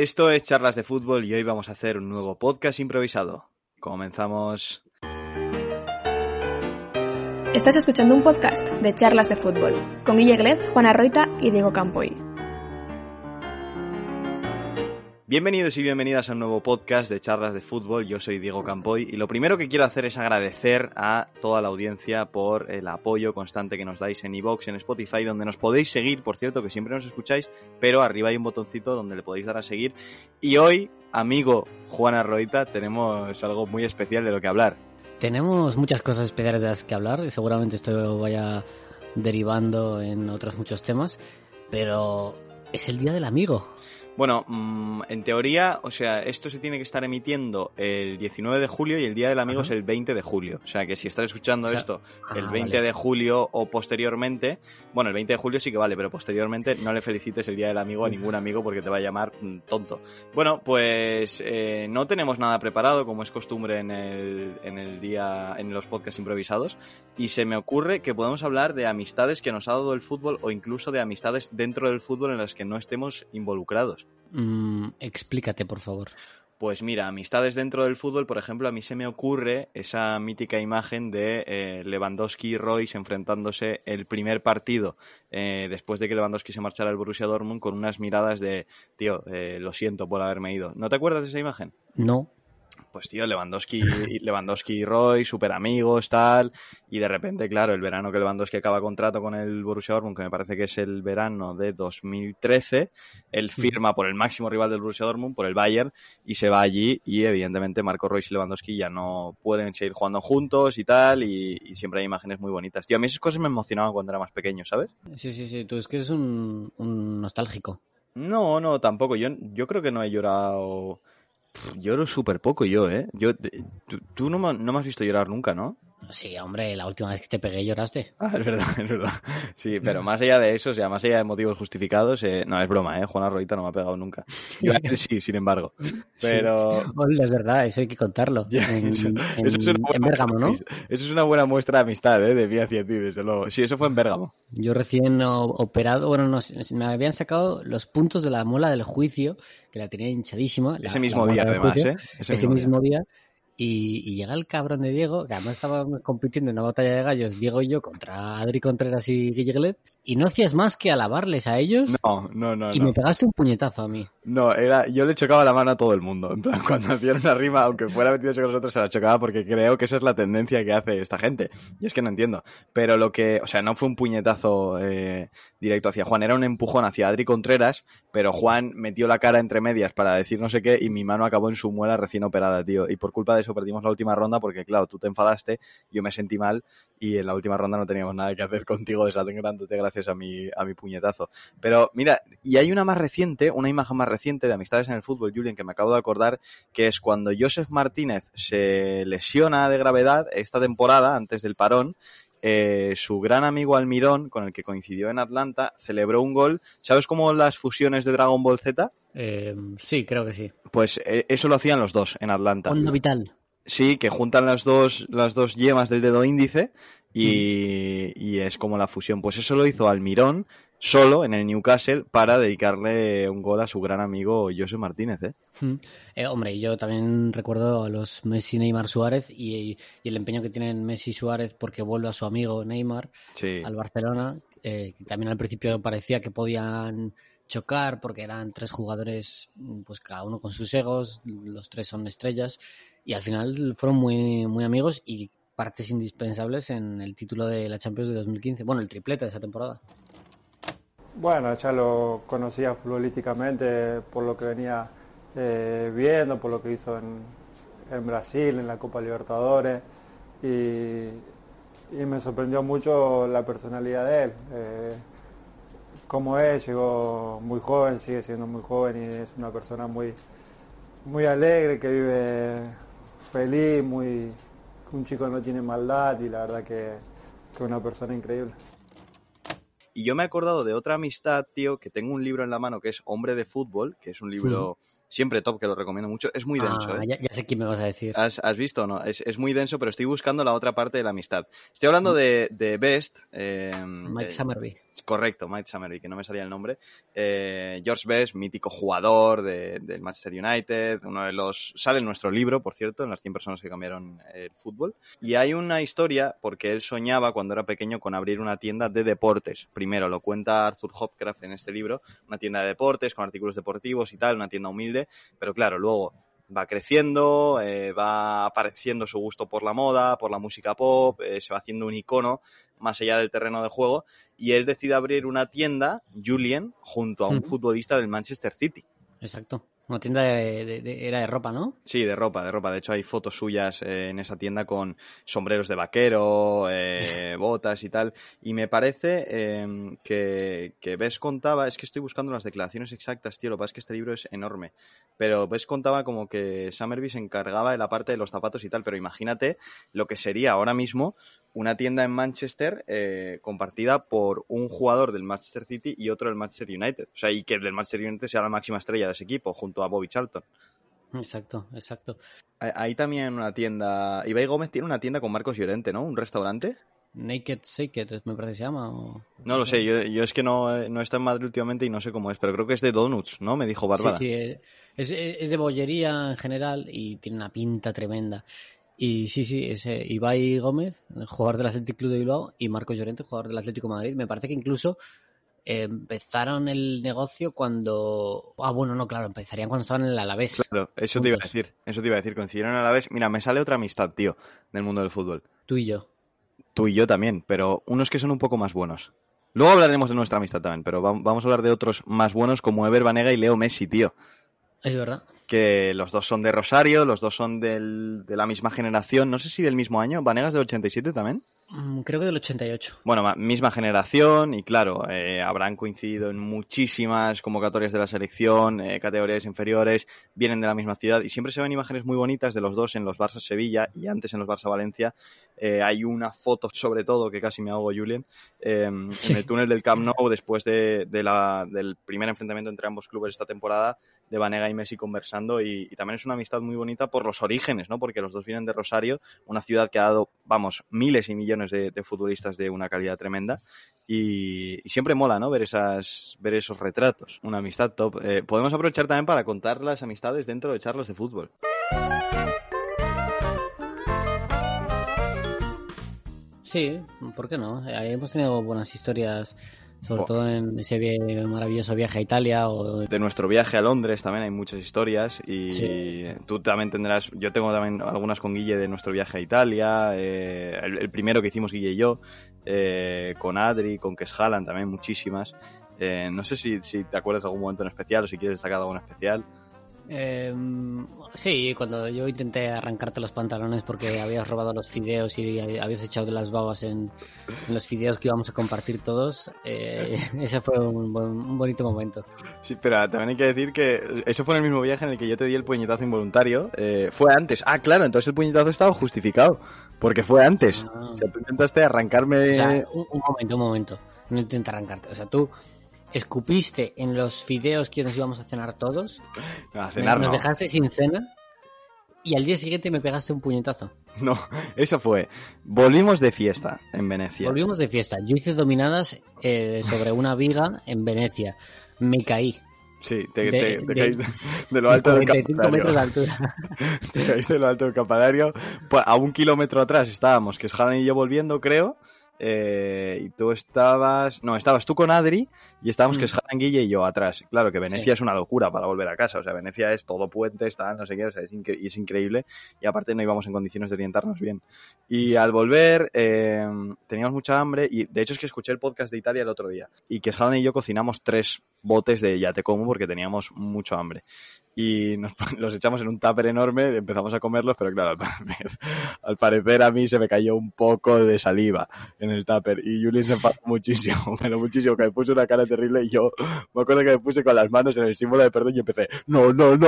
Esto es Charlas de Fútbol y hoy vamos a hacer un nuevo podcast improvisado. Comenzamos. Estás escuchando un podcast de Charlas de Fútbol con Guille Glez, Juana Roita y Diego Campoy. Bienvenidos y bienvenidas a un nuevo podcast de Charlas de Fútbol. Yo soy Diego Campoy y lo primero que quiero hacer es agradecer a toda la audiencia por el apoyo constante que nos dais en iVoox, en Spotify, donde nos podéis seguir, por cierto, que siempre nos escucháis, pero arriba hay un botoncito donde le podéis dar a seguir. Y hoy, amigo Juana Roita, tenemos algo muy especial de lo que hablar. Tenemos muchas cosas especiales de las que hablar y seguramente esto vaya derivando en otros muchos temas, pero es el Día del Amigo. Bueno, en teoría, o sea, esto se tiene que estar emitiendo el 19 de julio y el Día del Amigo es el 20 de julio. O sea, que si estás escuchando esto el 20 de julio o posteriormente, bueno, el 20 de julio sí que vale, pero posteriormente no le felicites el Día del Amigo a ningún amigo porque te va a llamar tonto. Bueno, pues no tenemos nada preparado, como es costumbre en el día, en los podcasts improvisados, y se me ocurre que podemos hablar de amistades que nos ha dado el fútbol o incluso de amistades dentro del fútbol en las que no estemos involucrados. Explícate, por favor. Pues mira, amistades dentro del fútbol, por ejemplo, a mí se me ocurre esa mítica imagen de Lewandowski y Royce enfrentándose el primer partido después de que Lewandowski se marchara al Borussia Dortmund con unas miradas de, tío, lo siento por haberme ido. ¿No te acuerdas de esa imagen? No. Pues tío, Lewandowski y Roy, súper amigos, tal, y de repente, claro, el verano que Lewandowski acaba contrato con el Borussia Dortmund, que me parece que es el verano de 2013, él firma por el máximo rival del Borussia Dortmund, por el Bayern, y se va allí, y evidentemente Marco Reus y Lewandowski ya no pueden seguir jugando juntos y tal, y siempre hay imágenes muy bonitas. Tío, a mí esas cosas me emocionaban cuando era más pequeño, ¿sabes? Sí, tú es que eres un nostálgico. No, tampoco, yo creo que no he llorado... Lloro súper poco yo, ¿eh? Tú no me has visto llorar nunca, ¿no? Sí, hombre, la última vez que te pegué lloraste. Ah, es verdad. Sí, pero más allá de eso, o sea, más allá de motivos justificados, no, es broma, Juana Roita no me ha pegado nunca. Yo a él sí, sin embargo. Pero... Sí. Hola, es verdad, eso hay que contarlo. En Bérgamo, ¿no? Eso es una buena muestra de amistad, de mí hacia ti, desde luego. Sí, eso fue en Bérgamo. Yo recién operado, bueno, no, me habían sacado los puntos de la muela del juicio, que la tenía hinchadísima. Ese mismo día, además, juicio, Ese mismo día. Y llega el cabrón de Diego, que además estaba compitiendo en una batalla de gallos, Diego y yo, contra Adri Contreras y Guille Glez, y no hacías más que alabarles a ellos. No. Y me pegaste un puñetazo a mí. No, yo le chocaba la mano a todo el mundo. En plan, cuando hacían una rima, aunque fuera metido con nosotros, se la chocaba porque creo que esa es la tendencia que hace esta gente. Yo es que no entiendo. Pero o sea, no fue un puñetazo directo hacia Juan, era un empujón hacia Adri Contreras, pero Juan metió la cara entre medias para decir no sé qué y mi mano acabó en su muela recién operada, tío. Y por culpa de eso perdimos la última ronda porque, claro, tú te enfadaste, yo me sentí mal y en la última ronda no teníamos nada que hacer contigo desangrándote gracias a mi puñetazo. Pero mira, y hay una imagen más reciente de amistades en el fútbol, Julián, que me acabo de acordar, que es cuando Josef Martínez se lesiona de gravedad esta temporada, antes del parón. Su gran amigo Almirón, con el que coincidió en Atlanta, celebró un gol. ¿Sabes cómo las fusiones de Dragon Ball Z? Sí, creo que sí. Pues eso lo hacían los dos en Atlanta. Onda vital. Sí, que juntan las dos yemas del dedo índice y es como la fusión. Pues eso lo hizo Almirón solo en el Newcastle para dedicarle un gol a su gran amigo José Martínez, Hombre, yo también recuerdo a los Messi, Neymar, Suárez y el empeño que tienen Messi y Suárez porque vuelve a su amigo Neymar al Barcelona, que también al principio parecía que podían chocar porque eran tres jugadores, pues cada uno con sus egos, los tres son estrellas y al final fueron muy, muy amigos y partes indispensables en el título de la Champions de 2015, bueno, el triplete de esa temporada. Bueno, ya lo conocía futbolísticamente por lo que venía viendo, por lo que hizo en Brasil, en la Copa Libertadores, y me sorprendió mucho la personalidad de él. Como es, llegó muy joven, sigue siendo muy joven y es una persona muy, muy alegre, que vive feliz, un chico que no tiene maldad y la verdad que es una persona increíble. Y yo me he acordado de otra amistad, tío, que tengo un libro en la mano que es Hombre de Fútbol, que es un libro siempre top, que lo recomiendo mucho. Es muy denso, Ya sé qué me vas a decir. ¿Has visto o no? Es muy denso, pero estoy buscando la otra parte de la amistad. Estoy hablando de Best. Mike Summerby. Correcto, Mike Summerby, que no me salía el nombre. George Best, mítico jugador del Manchester United, uno de los... Sale en nuestro libro, por cierto, en las 100 personas que cambiaron el fútbol. Y hay una historia, porque él soñaba cuando era pequeño con abrir una tienda de deportes. Primero, lo cuenta Arthur Hopcroft en este libro, una tienda de deportes con artículos deportivos y tal, una tienda humilde, pero claro, luego va creciendo, va apareciendo su gusto por la moda, por la música pop, se va haciendo un icono más allá del terreno de juego, y él decide abrir una tienda, Julien, junto a un futbolista del Manchester City. Exacto. Una tienda era de ropa, ¿no? Sí, de ropa. De hecho, hay fotos suyas en esa tienda con sombreros de vaquero, botas y tal. Y me parece que Bess contaba... Es que estoy buscando las declaraciones exactas, tío. Lo que pasa es que este libro es enorme. Pero Bess contaba como que Summerby se encargaba de la parte de los zapatos y tal. Pero imagínate lo que sería ahora mismo una tienda en Manchester compartida por un jugador del Manchester City y otro del Manchester United. O sea, y que el del Manchester United sea la máxima estrella de ese equipo, junto a Bobby Charlton. Exacto. Hay también una tienda... Ibai Gómez tiene una tienda con Marcos Llorente, ¿no? ¿Un restaurante? Naked Shaker, me parece que se llama. No lo sé, yo es que no está en Madrid últimamente y no sé cómo es, pero creo que es de donuts, ¿no? Me dijo Bárbara. Sí, es de bollería en general y tiene una pinta tremenda. Y sí, es Ibai Gómez, jugador del Athletic Club de Bilbao, y Marcos Llorente, jugador del Atlético de Madrid. Me parece que incluso empezaron el negocio cuando... claro, empezarían cuando estaban en el Alavés. Claro, eso te iba a decir, coincidieron en el Alavés. Mira, me sale otra amistad, tío, del mundo del fútbol. Tú y yo. Tú y yo también, pero unos que son un poco más buenos. Luego hablaremos de nuestra amistad también, pero vamos a hablar de otros más buenos como Ever Banega y Leo Messi, tío. Es verdad. Que los dos son de Rosario, los dos son de la misma generación, no sé si del mismo año. ¿Vanegas del 87 también? Creo que del 88. Bueno, misma generación y claro, habrán coincidido en muchísimas convocatorias de la selección, categorías inferiores, vienen de la misma ciudad y siempre se ven imágenes muy bonitas de los dos en los Barça Sevilla y antes en los Barça Valencia. Hay una foto, sobre todo, que casi me ahogo, Julien, en el túnel del Camp Nou después del primer enfrentamiento entre ambos clubes esta temporada, de Banega y Messi conversando y también es una amistad muy bonita por los orígenes, ¿no? Porque los dos vienen de Rosario, una ciudad que ha dado, miles y millones de futbolistas de una calidad tremenda y siempre mola, ¿no? Ver esos retratos. Una amistad top. Podemos aprovechar también para contar las amistades dentro de charlas de fútbol. Sí, ¿por qué no? Hemos tenido buenas historias, sobre todo en ese maravilloso viaje a Italia. De nuestro viaje a Londres también hay muchas historias y sí. Tú también tendrás, yo tengo también algunas con Guille de nuestro viaje a Italia, el primero que hicimos Guille y yo, con Adri, con Kes Haaland también muchísimas. No sé si te acuerdas de algún momento en especial o si quieres destacar algo en especial. Sí, cuando yo intenté arrancarte los pantalones porque habías robado los fideos y habías echado de las babas en los fideos que íbamos a compartir todos, ese fue un bonito momento. Sí, pero también hay que decir que eso fue en el mismo viaje en el que yo te di el puñetazo involuntario. Fue antes. Ah, claro, entonces el puñetazo estaba justificado porque fue antes. O sea, tú intentaste arrancarme... O sea, un momento. No intenté arrancarte. O sea, tú... escupiste en los fideos que nos íbamos a cenar todos. No, a cenar nos no. dejaste sin cena y al día siguiente me pegaste un puñetazo. No, eso fue. Volvimos de fiesta en Venecia. Volvimos de fiesta. Yo hice dominadas sobre una viga en Venecia. Me caí. Sí, te caíste de lo alto del campanario. Metros de altura. Te caíste de lo alto del campanario. Pues a 1 kilómetro atrás estábamos, que es Haaland y yo volviendo, creo. Y tú estabas tú con Adri y estábamos que es Haaland, Guille y yo atrás. Claro que Venecia es una locura para volver a casa, o sea, Venecia es todo puente, está no sé qué, o sea, es increíble y aparte no íbamos en condiciones de orientarnos bien. Y al volver teníamos mucha hambre y de hecho es que escuché el podcast de Italia el otro día y que Haaland y yo cocinamos 3 botes de ya te como porque teníamos mucho hambre. Y los echamos en un tupper enorme, empezamos a comerlos, pero claro, al parecer a mí se me cayó un poco de saliva en el tupper y Julien se enfadó muchísimo, pero muchísimo, que me puso una cara terrible y yo me acuerdo que me puse con las manos en el símbolo de perdón y empecé, no.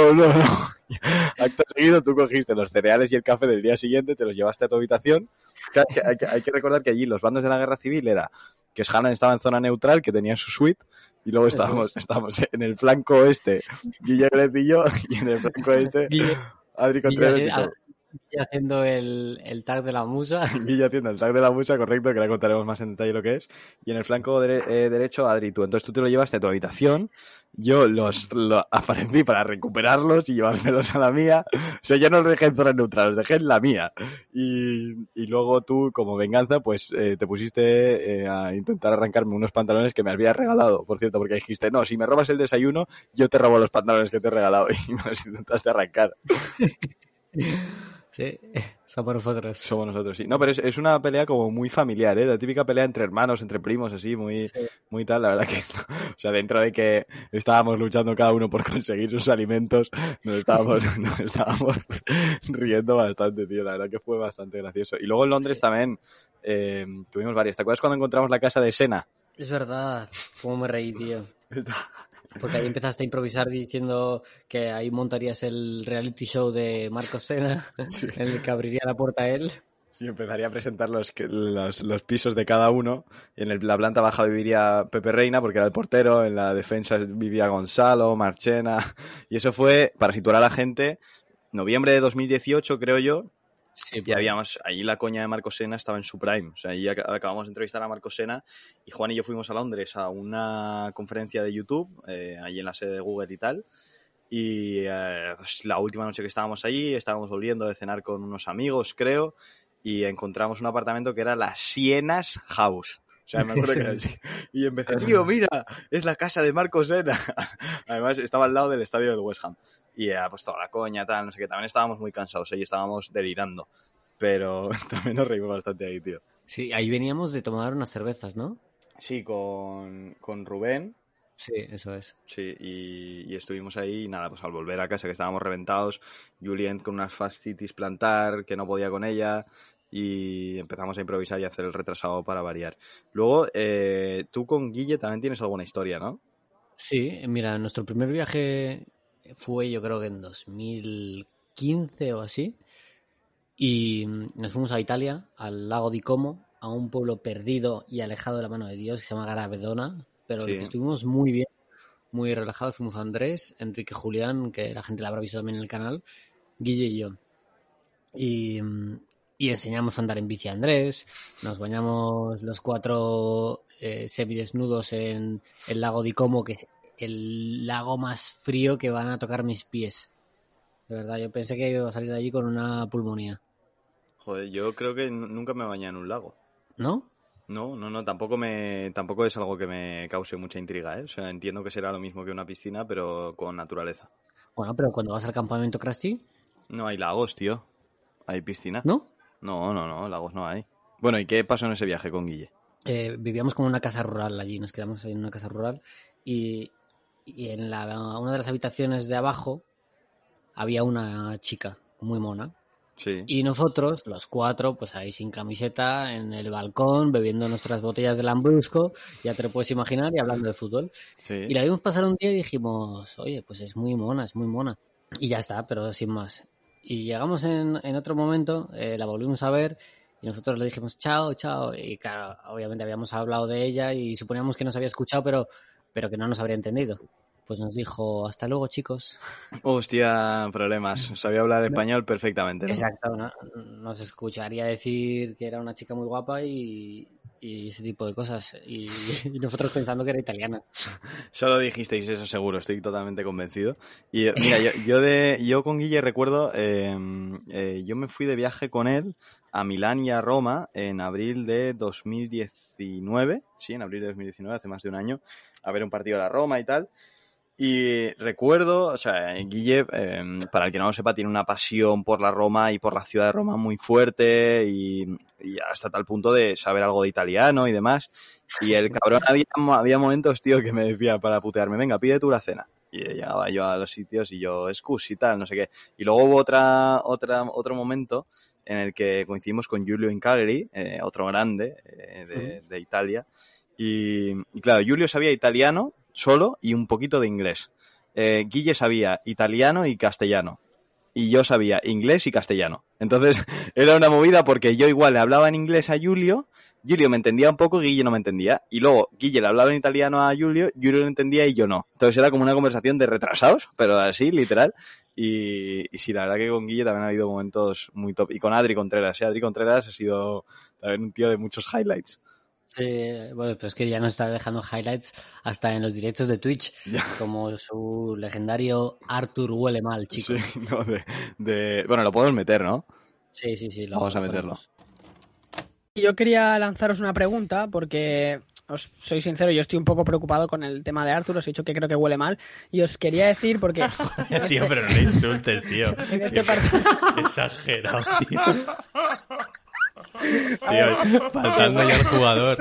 Acto seguido tú cogiste los cereales y el café del día siguiente, te los llevaste a tu habitación. Hay que recordar que allí los bandos de la guerra civil era que Haaland estaba en zona neutral, que tenía su suite, y luego estábamos en el flanco este, Guille Glez y yo, y en el flanco este, Adri Contreras y todo. haciendo el tag de la musa. Guille haciendo el tag de la musa, correcto, que le contaremos más en detalle lo que es. Y en el flanco derecho, Adri, tú. Entonces tú te lo llevaste a tu habitación, yo lo aparecí para recuperarlos y llevármelos a la mía. O sea, yo no los dejé en zona neutral, los dejé en la mía. Y luego tú, como venganza, pues te pusiste a intentar arrancarme unos pantalones que me habías regalado, por cierto, porque dijiste, no, si me robas el desayuno, yo te robo los pantalones que te he regalado, y me los intentaste arrancar. Sí, somos nosotros. Somos nosotros, sí. No, pero es una pelea como muy familiar, ¿eh? La típica pelea entre hermanos, entre primos, así, muy, sí, muy tal. La verdad que, o sea, dentro de que estábamos luchando cada uno por conseguir sus alimentos, nos estábamos riendo bastante, tío. La verdad que fue bastante gracioso. Y luego en Londres, sí, también tuvimos varias. ¿Te acuerdas cuando encontramos la casa de Senna? Es verdad. Cómo me reí, tío. Porque ahí empezaste a improvisar diciendo que ahí montarías el reality show de Marcos Senna, sí, en el que abriría la puerta a él. Y empezaría a presentar los pisos de cada uno. Y en la planta baja viviría Pepe Reina, porque era el portero. En la defensa vivía Gonzalo, Marchena. Y eso fue, para situar a la gente, noviembre de 2018, creo yo. Sí, y habíamos, allí la coña de Marcos Senna estaba en su prime. O sea, allí acabamos de entrevistar a Marcos Senna y Juan y yo fuimos a Londres a una conferencia de YouTube, allí en la sede de Google y tal. Y pues, la última noche que estábamos allí, estábamos volviendo de cenar con unos amigos, creo, y encontramos un apartamento que era la Sienas House. O sea, me acuerdo que era así. Y empecé, tío, mira, es la casa de Marcos Senna. Además, estaba al lado del estadio del West Ham. Y pues toda la coña, tal, no sé qué. También estábamos muy cansados y estábamos delirando. Pero también nos reímos bastante ahí, tío. Sí, ahí veníamos de tomar unas cervezas, ¿no? Sí, con Rubén. Sí, eso es. Sí, y estuvimos ahí y nada, pues al volver a casa que estábamos reventados, Julien con unas fascitis plantar, que no podía con ella, y empezamos a improvisar y a hacer el retrasado para variar. Luego, tú con Guille también tienes alguna historia, ¿no? Sí, mira, nuestro primer viaje fue yo creo que en 2015 o así, y nos fuimos a Italia, al lago di Como, a un pueblo perdido y alejado de la mano de Dios que se llama Garavedona, pero sí, el que estuvimos muy bien, muy relajados. Fuimos Andrés, Enrique, Julián, que la gente la habrá visto también en el canal, Guille y yo. Y enseñamos a andar en bici a Andrés, nos bañamos los 4 semidesnudos en el lago di Como, que es el lago más frío que van a tocar mis pies. De verdad, yo pensé que iba a salir de allí con una pulmonía. Joder, yo creo que nunca me bañé en un lago. ¿No? No, tampoco es algo que me cause mucha intriga, ¿eh? O sea, entiendo que será lo mismo que una piscina, pero con naturaleza. Bueno, pero cuando vas al campamento Krusty... No hay lagos, tío. Hay piscina. ¿No? No, lagos no hay. Bueno, ¿y qué pasó en ese viaje con Guille? Vivíamos como en una casa rural allí, nos quedamos en una casa rural y en una de las habitaciones de abajo había una chica muy mona. Sí. Y nosotros, los 4, pues ahí sin camiseta, en el balcón, bebiendo nuestras botellas de Lambrusco, ya te lo puedes imaginar, y hablando de fútbol. Sí. Y la vimos pasar un día y dijimos, oye, pues es muy mona. Y ya está, pero sin más. Y llegamos en otro momento, la volvimos a ver y nosotros le dijimos chao. Y claro, obviamente habíamos hablado de ella y suponíamos que nos había escuchado, pero que no nos habría entendido. Pues nos dijo, hasta luego, chicos. Hostia, problemas. Sabía hablar español perfectamente, ¿no? Exacto, nos escucharía decir que era una chica muy guapa y ese tipo de cosas. Y nosotros pensando que era italiana. Solo dijisteis eso seguro, estoy totalmente convencido. Y mira, yo con Guille recuerdo, yo me fui de viaje con él a Milán y a Roma en abril de 2019. Sí, en abril de 2019, hace más de un año, a ver un partido de la Roma y tal. Y recuerdo, o sea, Guille, para el que no lo sepa, tiene una pasión por la Roma y por la ciudad de Roma muy fuerte y hasta tal punto de saber algo de italiano y demás. Y el cabrón había momentos, tío, que me decía para putearme, venga, pide tú la cena. Y llegaba yo a los sitios y yo, excus y tal, no sé qué. Y luego hubo otro momento en el que coincidimos con Giulio Incagli, otro grande de Italia. Y claro, Giulio sabía italiano solo y un poquito de inglés. Guille sabía italiano y castellano. Y yo sabía inglés y castellano. Entonces era una movida porque yo igual le hablaba en inglés a Giulio me entendía un poco, Guille no me entendía. Y luego Guille le hablaba en italiano a Giulio lo entendía y yo no. Entonces era como una conversación de retrasados, pero así, literal. Y sí, la verdad que con Guille también ha habido momentos muy top. Y con Adri Contreras, Adri Contreras ha sido también un tío de muchos highlights. Sí, bueno, pues es que ya nos está dejando highlights hasta en los directos de Twitch, como su legendario Arthur huele mal, chicos. Sí, no, bueno, lo podemos meter, ¿no? Sí. Vamos a meterlo. Yo quería lanzaros una pregunta porque, os soy sincero, yo estoy un poco preocupado con el tema de Arthur. Os he dicho que creo que huele mal y os quería decir porque... Tío, pero no le insultes, tío. En este partido... Exagerado, tío. Tío, faltando ya el jugador.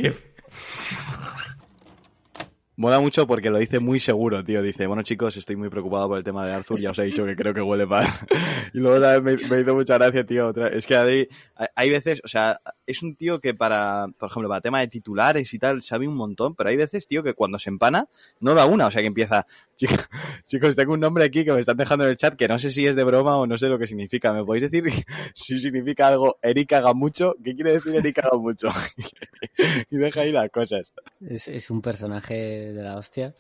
Mola mucho porque lo dice muy seguro, tío. Dice, bueno, chicos, estoy muy preocupado por el tema de Arthur. Ya os he dicho que creo que huele mal. Y luego también me hizo mucha gracia, tío. Es que Adri, hay veces, o sea, es un tío que por ejemplo, para tema de titulares y tal, sabe un montón. Pero hay veces, tío, que cuando se empana, no da una. O sea, que empieza, chicos, tengo un nombre aquí que me están dejando en el chat que no sé si es de broma o no sé lo que significa. ¿Me podéis decir si significa algo Eric haga mucho? ¿Qué quiere decir Eric haga mucho? Y deja ahí las cosas. Es un personaje de la hostia,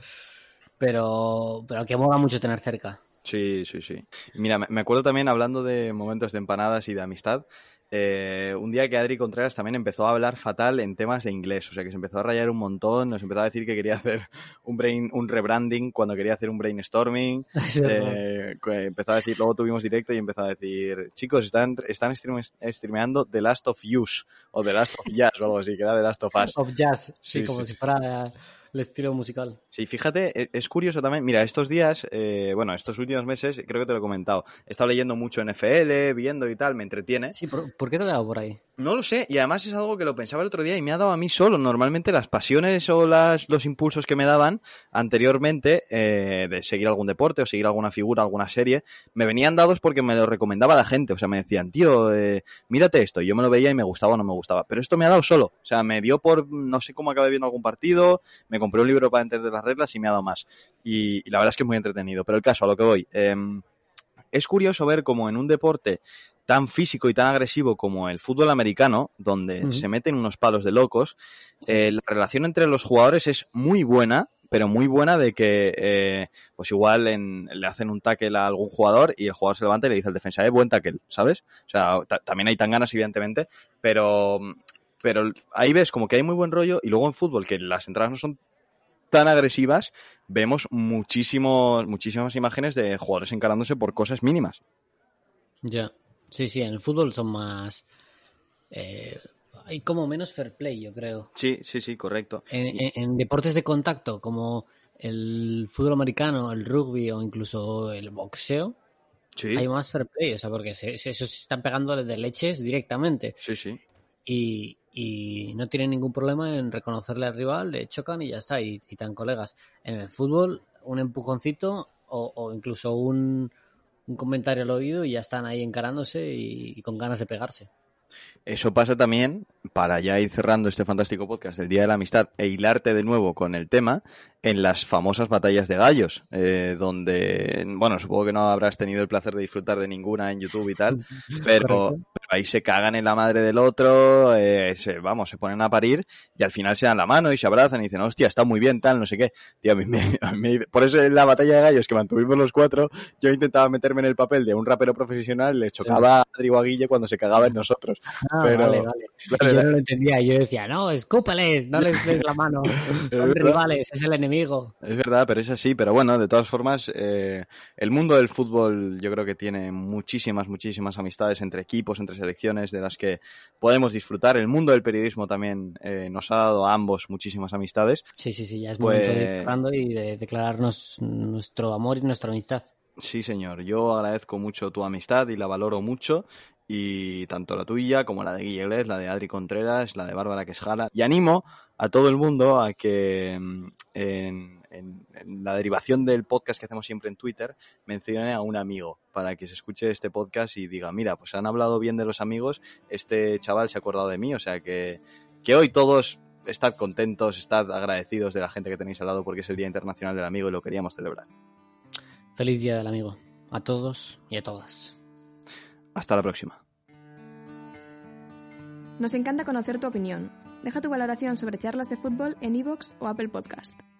pero que mola mucho tener cerca. Sí. Mira, me acuerdo también, hablando de momentos de empanadas y de amistad, un día que Adri Contreras también empezó a hablar fatal en temas de inglés, o sea que se empezó a rayar un montón, nos empezó a decir que quería hacer un rebranding cuando quería hacer un brainstorming, empezó a decir, luego tuvimos directo y empezó a decir, chicos, están streameando The Last of Us o The Last of Jazz o algo así, que era The Last of Us. Of Jazz, sí, como si fuera el estilo musical. Sí, fíjate, es curioso también. Mira, estos días, estos últimos meses, creo que te lo he comentado, he estado leyendo mucho NFL, viendo y tal, me entretiene. Sí, ¿por qué te ha dado por ahí? No lo sé, y además es algo que lo pensaba el otro día y me ha dado a mí solo. Normalmente las pasiones o los impulsos que me daban anteriormente de seguir algún deporte o seguir alguna figura, alguna serie, me venían dados porque me lo recomendaba la gente. O sea, me decían, tío, mírate esto. Y yo me lo veía y me gustaba o no me gustaba. Pero esto me ha dado solo. O sea, me dio por, no sé cómo acabé viendo algún partido, me compré un libro para entender las reglas y me ha dado más. Y la verdad es que es muy entretenido. Pero el caso, a lo que voy, es curioso ver cómo en un deporte tan físico y tan agresivo como el fútbol americano, donde se meten unos palos de locos, la relación entre los jugadores es muy buena, pero muy buena de que pues igual le hacen un tackle a algún jugador y el jugador se levanta y le dice al defensa, buen tackle, ¿sabes? O sea, también hay tanganas, evidentemente, pero ahí ves como que hay muy buen rollo. Y luego en fútbol, que las entradas no son tan agresivas, vemos muchísimas imágenes de jugadores encarándose por cosas mínimas. Ya. Sí, en el fútbol son más... hay como menos fair play, yo creo. Sí, correcto. En deportes de contacto, como el fútbol americano, el rugby o incluso el boxeo, hay más fair play, o sea, porque esos se están pegando de leches directamente. Sí. Y no tienen ningún problema en reconocerle al rival, le chocan y ya está, y tan colegas. En el fútbol, un empujoncito o incluso un comentario al oído y ya están ahí encarándose y con ganas de pegarse. Eso pasa también, para ya ir cerrando este fantástico podcast del Día de la Amistad e hilarte de nuevo con el tema, en las famosas batallas de gallos, donde, bueno, supongo que no habrás tenido el placer de disfrutar de ninguna en YouTube y tal, pero ahí se cagan en la madre del otro, se ponen a parir y al final se dan la mano y se abrazan y dicen, hostia, está muy bien, tal, no sé qué. Tío, por eso en la batalla de gallos que mantuvimos los 4, yo intentaba meterme en el papel de un rapero profesional y le chocaba a Adri o a Guille cuando se cagaba en nosotros. Pero, vale. Yo no lo entendía, yo decía, no, escúpales, no les des la mano, son rivales, es el enemigo. Es verdad, pero es así. Pero bueno, de todas formas, el mundo del fútbol yo creo que tiene muchísimas amistades entre equipos, entre selecciones, de las que podemos disfrutar. El mundo del periodismo también nos ha dado a ambos muchísimas amistades. Sí, ya es momento de ir cerrando y de declararnos nuestro amor y nuestra amistad. Sí, señor. Yo agradezco mucho tu amistad y la valoro mucho. Y tanto la tuya como la de Guille Glez, la de Adri Contreras, la de Bárbara Quesjala. Y animo a todo el mundo a que en la derivación del podcast que hacemos siempre en Twitter mencione a un amigo para que se escuche este podcast y diga, mira, pues han hablado bien de los amigos, este chaval se ha acordado de mí, o sea que hoy todos estad contentos, estad agradecidos de la gente que tenéis al lado porque es el Día Internacional del Amigo y lo queríamos celebrar. Feliz Día del Amigo a todos y a todas. Hasta la próxima. Nos encanta conocer tu opinión. Deja tu valoración sobre Charlas de Fútbol en iVoox o Apple Podcast.